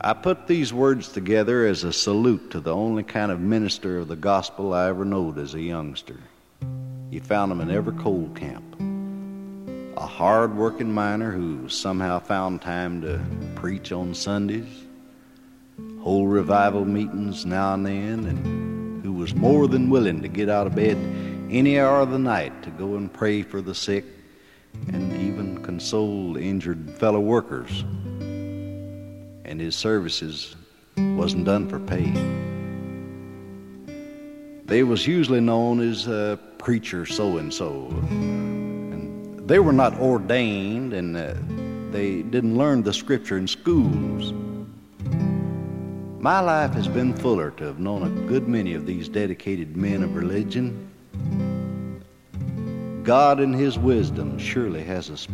I put these words together as a salute to the only kind of minister of the gospel I ever knowed as a youngster. You found him in every coal camp. A hard-working miner who somehow found time to preach on Sundays, hold revival meetings now and then, and who was more than willing to get out of bed any hour of the night to go and pray for the sick and even console injured fellow workers. And his services wasn't done for pay. They was usually known as preacher so-and-so. And they were not ordained, and they didn't learn the scripture in schools. My life has been fuller to have known a good many of these dedicated men of religion. God in his wisdom surely has a